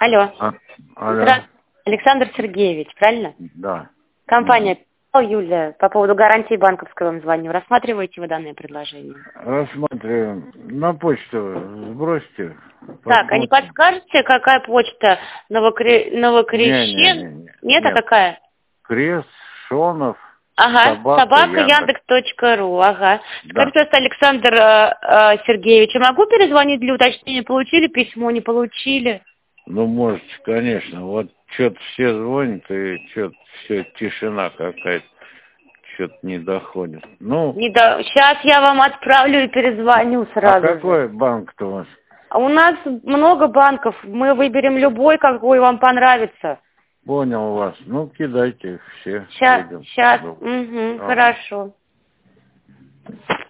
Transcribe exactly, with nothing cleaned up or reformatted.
Алло. А, алло. Здравствуйте. Александр Сергеевич, правильно? Да. Компания Юлия, по поводу гарантии банковской вам звоню. Рассматриваете вы данное предложение? Рассматриваем. На почту сбросьте. Так, а не подскажете, какая почта? Новокре... Новокрещен? Не, не, не, не. Нет, Нет. а какая? Крест, Шонов, Ага, собака, собака Яндекс. яндекс точка ру, ага. Да. Скажите, пожалуйста, Александр э, э, Сергеевич, я могу перезвонить для уточнения? Получили письмо, не получили? Ну, можете, конечно. Вот что-то все звонят, и что-то все тишина какая-то. Что-то не доходит. Ну, Не до... Сейчас я вам отправлю и перезвоню а сразу же. какой банк-то у вас? А у нас много банков, мы выберем любой, какой вам понравится. Понял вас. Ну, кидайте все. Сейчас, Будем. сейчас, Ну, угу, ага. хорошо.